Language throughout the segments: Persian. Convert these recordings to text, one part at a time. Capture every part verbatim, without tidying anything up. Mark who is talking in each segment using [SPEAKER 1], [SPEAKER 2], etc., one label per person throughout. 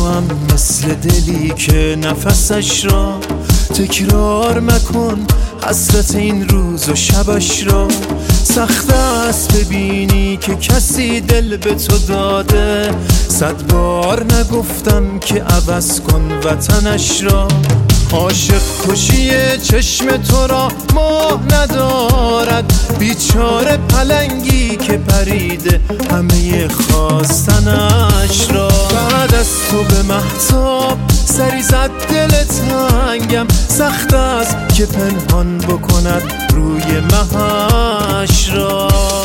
[SPEAKER 1] هم مثل دلی که نفسش را تکرار مکن، حسرت این روز و شبش را. سخت است ببینی که کسی دل به تو داده، صد بار نگفتم که عوض کن وطنش را. عاشق کشی چشم تو را ماه ندارد، بیچاره پلنگی که پریده همه خواستنش را. بعد از تو به مهتاب سری زد دل تنگم، سخت است که پنهان بکند روی مهش را.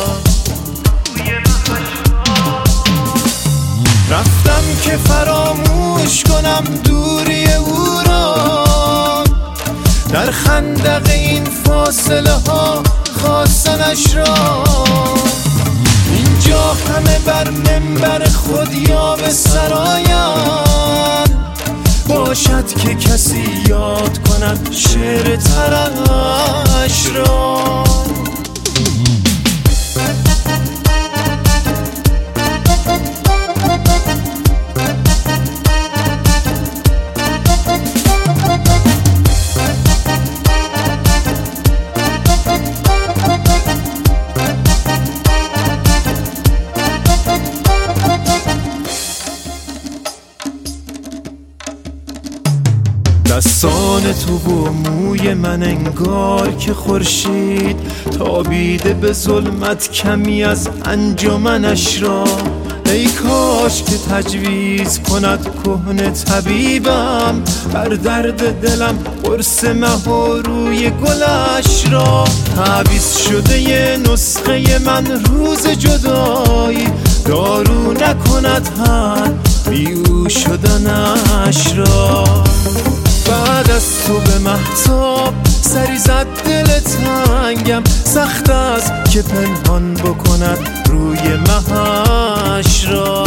[SPEAKER 1] رفتم که فراموش کنم دوری او را، در خندق این فاصله ها خواستنش را. اینجا همه بر منبر خود یا به سرایم، باشد که کسی یاد کند شعر ترش را. دستان تو و موی من انگار که خورشید تابیده به ظلمت کمی از انجمنش را. ای کاش که تجویز کند کهنه طبیبم، بر درد دلم قرص مه و روی گلش را. تعویض شده ی نسخه من روز جدایی، دارو نکند حل بی او شدنش را. بعد از تو به مهتاب سری زد دل تنگم، سخت است که پنهان بکند روی مهش را.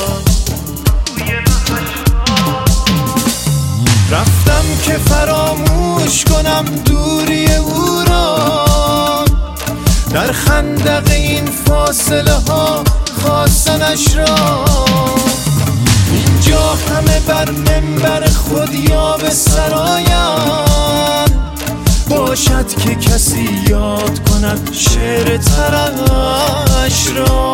[SPEAKER 1] رفتم که فراموش کنم دوری او را، در خندق این فاصله ها خواستنش را. اینجا همه بر منبر خود یا به سرایم، باشد که کسی یاد کند شعر ترش را.